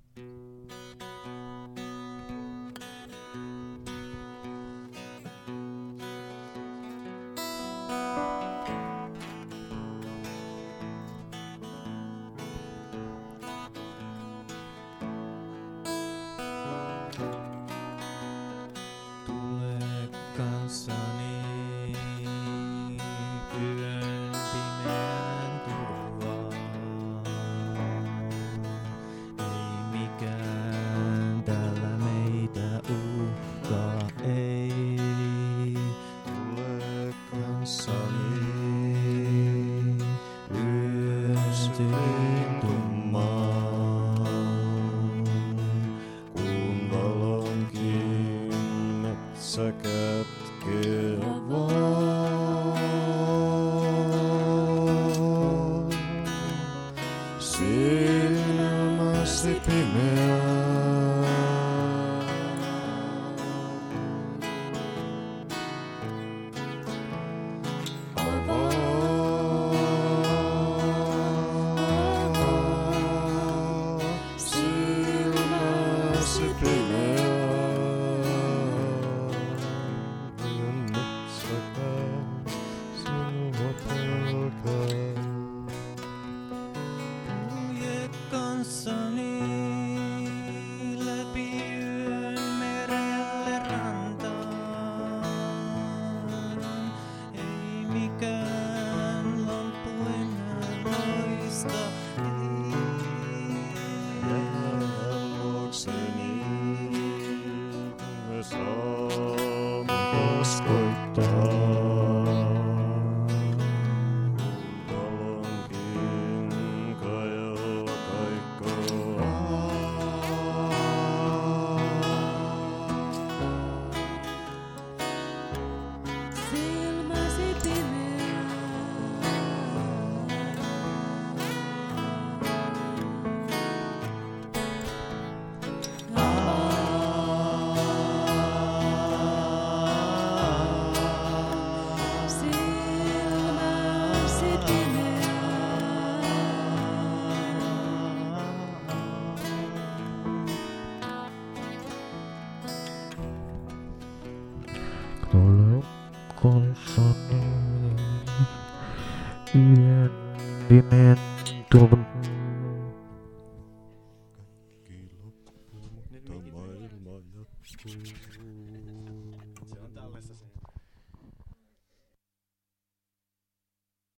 Tule kanssani yön pimeän turvaan. Ei mikään täällä meitä uhkaa, ei. Tule kanssani yön syvin tummaan. Kun valonkin metsä kätkee vaan. Silmäsi pimeä. Avaa silmäsi pimeä. Metsäkään sinua pelkää. Kulje kanssani läpi yön merelle rantaan. Ei mikään lamppu enää loista, ei. Jää luokseni, me saamme taas koittaa. Valonkin kajalla kaikkoaa. Silmäsi pimeä. Silmäsi pimeä. Tule kanssani yön pimeän turvaan.